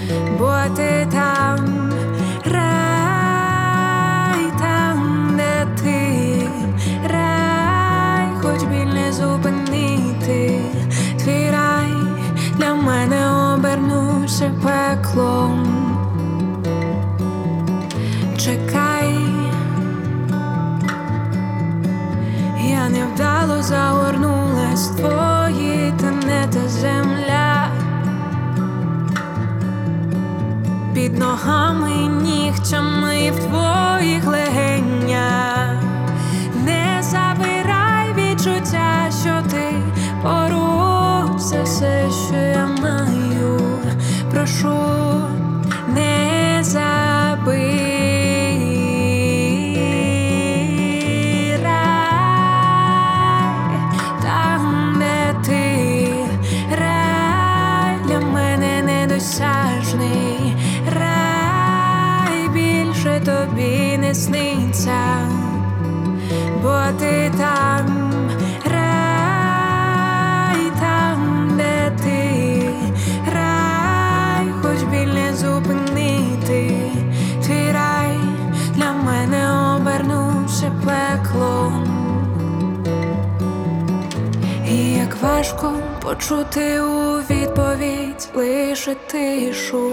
бо ти там, рай там, де ти, рай, хоч біль не зупинити, твій рай для мене обернувся пеклом. Чекай, я невдало загорнулась в твої тенета земля. Під ногами і нігтями в твоїх легенях. Не забирай відчуття, що ти поруч, все, що я маю. Прошу, не забирай. Там, де ти, рай для мене недосяжний. Рай більше тобі не сниться, бо ти там, рай там, де ти, рай, хоч біль не зупинити, твій рай для мене обернувся пеклом. І як важко почути у відповідь лише тишу.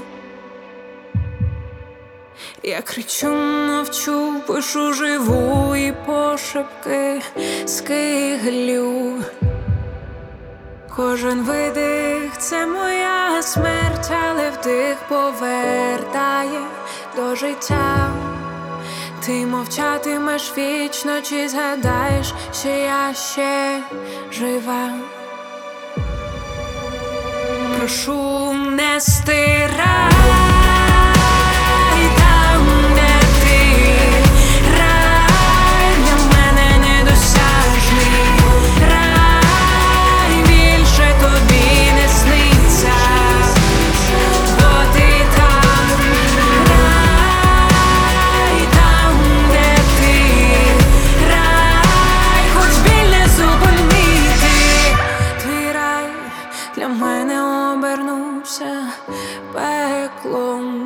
Я кричу, мовчу, пишу, живу і пошепки скиглю. Кожен видих — це моя смерть, але вдих повертає до життя. Ти мовчатимеш вічно, чи згадаєш, що я ще жива? Прошу, не стирай. Для мене обернувся пеклом.